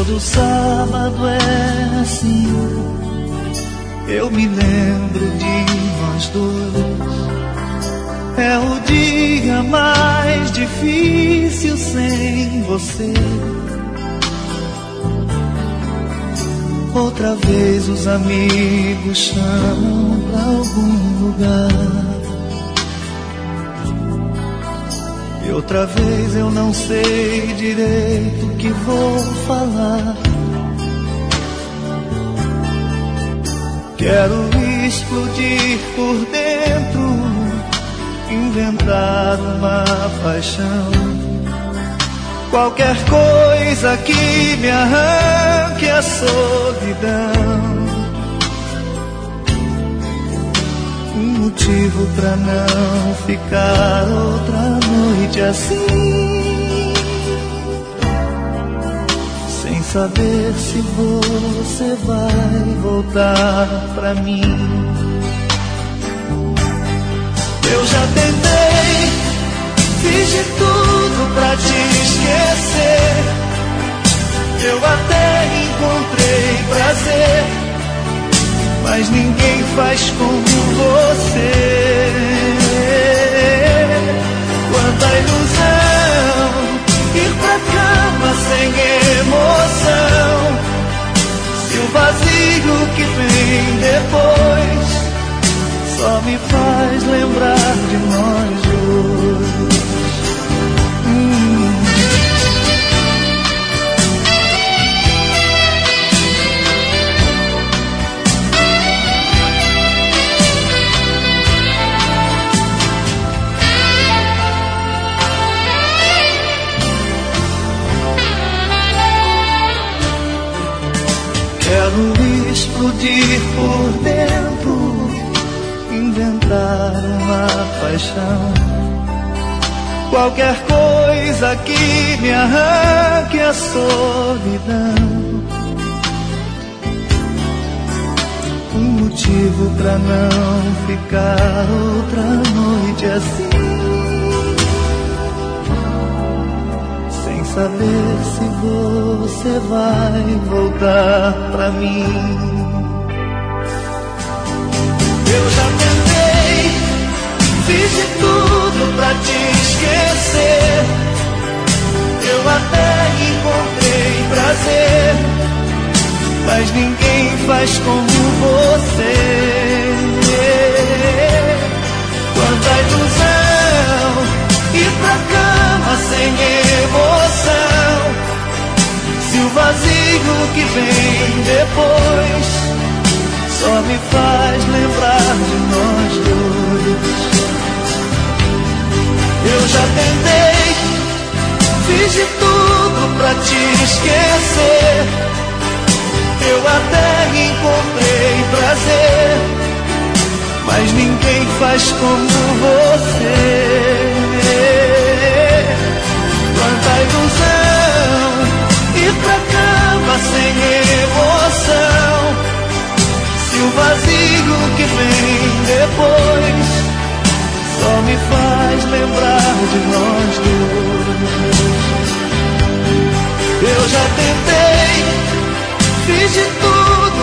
Todo sábado é assim, eu me lembro de nós dois. É o dia mais difícil sem você. Outra vez os amigos chamam pra algum lugar, e outra vez eu não sei direito o que vou falar. Quero explodir por dentro, inventar uma paixão, qualquer coisa que me arranque a solidão. Um motivo pra não ficar outra noite assim, sem saber se você vai voltar pra mim. Eu já tentei, fiz de tudo pra te esquecer. Eu até encontrei prazer, mas ninguém faz como você. Quanta ilusão, ir pra cama sem emoção. Se o vazio que vem depois só me faz lembrar de nós dois. Quero explodir por dentro, inventar uma paixão, qualquer coisa que me arranque a solidão. Um motivo pra não ficar outra noite assim, sem saber se você vai voltar pra mim. Eu já tentei, fiz de tudo pra te esquecer. Eu até encontrei prazer, mas ninguém faz como você. Quanta ilusão, ir pra cama sem emoção. Se o vazio que vem depois só me faz lembrar de nós dois. Eu já tentei, fiz de tudo pra te esquecer. Eu até encontrei prazer, mas ninguém faz como você. Quanta ilusão, ir pra cama sem emoção. Se o vazio que vem depois só me faz lembrar de nós dois. Eu já tentei, fiz de tudo